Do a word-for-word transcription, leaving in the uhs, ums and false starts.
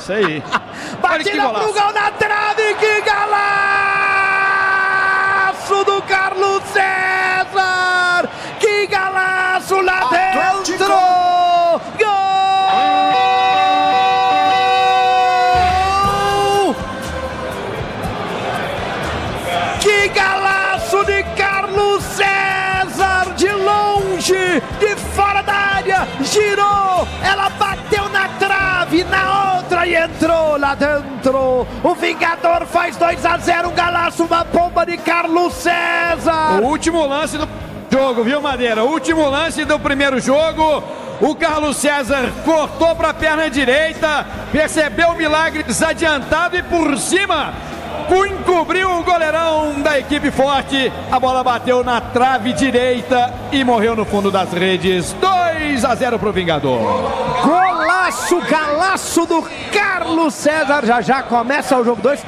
isso aí. Batida pro gol na trave, que golaço do Carlos César! Que golaço lá dentro! Gol! Que golaço de Carlos César! De longe, de fora da área, girou, ela bateu na trave, na outra e entrou lá dentro. O Vingador faz dois a zero, um golaço, uma bomba de Carlos César. O último lance do jogo, viu, Madeira? O último lance do primeiro jogo. O Carlos César cortou para a perna direita, percebeu o milagre desadiantado e por cima encobriu o goleirão da equipe forte. A bola bateu na trave direita e morreu no fundo das redes. dois a zero pro Vingador. Golaço, galaço do Carlos César. Já já começa o jogo dois.